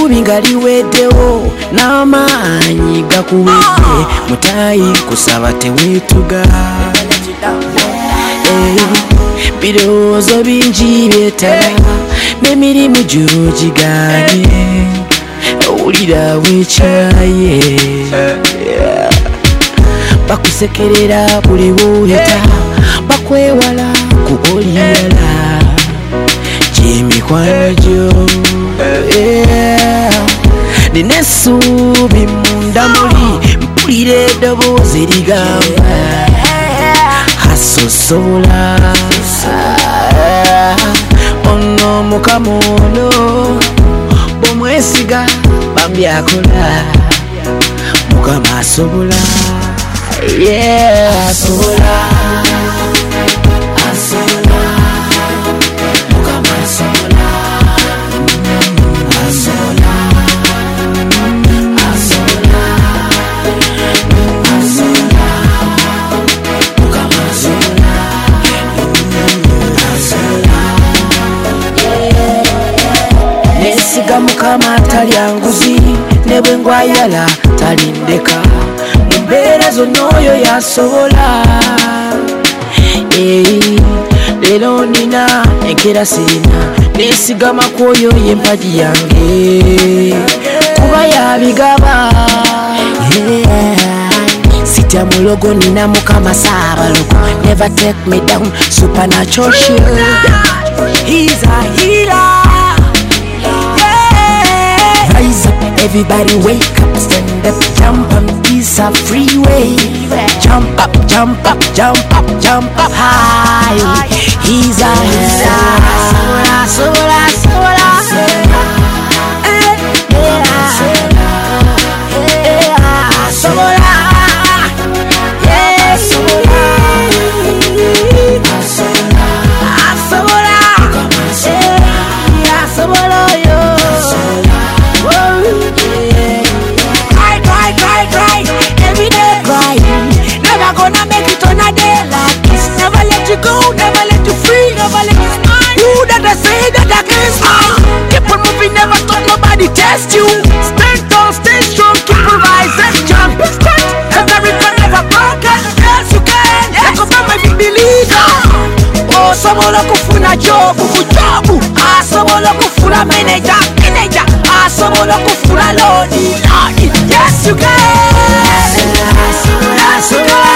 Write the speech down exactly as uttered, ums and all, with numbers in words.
essuubi nga liweddewo n'amaanyi gakuwedde mutayi kusaba teweetuga birowoozo bingi byetala n'emirimu gy'ogiganye owulira weekyaye bakusekerera buli buheta bakwewala kukoliyala gy'emikwano gyo nina essuubi munda muli mpulira eddoboozi ligamba asosobola ono mukama ono bw'omwesiga bambi akola mukama asobola yeah asobola asobola mukama asobola asobola asobola asobola mukama asobola asobola nesiga mukama talya nguzi ne bwe ngwayala talindeka mu mbeera zonna oyo yasobola leero nina enkera sirina nesigama kwoyo y'empagi yange kuba yabigaba sitya mulogo nina mukama saabalogo never take me down supernatural shield he's a healer. Rise up, everybody wake up, stand up, jump on this a freeway. Jump up, jump up, jump up, jump up high. He's a healer. Sola, sola, sola, sola. Test you, stand tall, stay strong, keep your rise and jump. Every record never broken, yes you can. Yes, I'm my big believer. Oh, someone kufuna job, job. Ah, someone kufuna manager, manager. Ah, someone kufuna lordy, lordy. Yes you can. Yes you can.